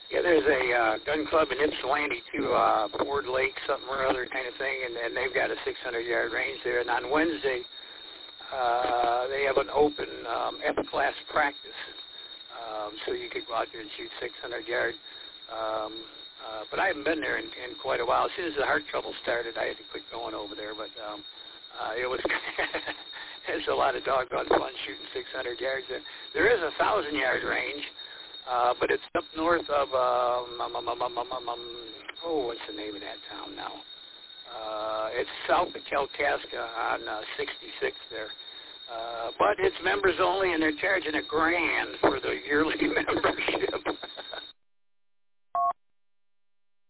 Yeah, there's a gun club in Ypsilanti, too, Ford Lake, something or other kind of thing, and they've got a 600-yard range there. And on Wednesday, they have an open F-class practice, so you could go out there and shoot 600 yards. But I haven't been there in quite a while. As soon as the heart trouble started, I had to quit going over there. But it was it's a lot of doggone fun shooting 600 yards. There is a 1,000-yard range, but it's up north of what's the name of that town now? It's south of Kalkaska on 66 there. But it's members only, and they're charging $1,000 for the yearly membership.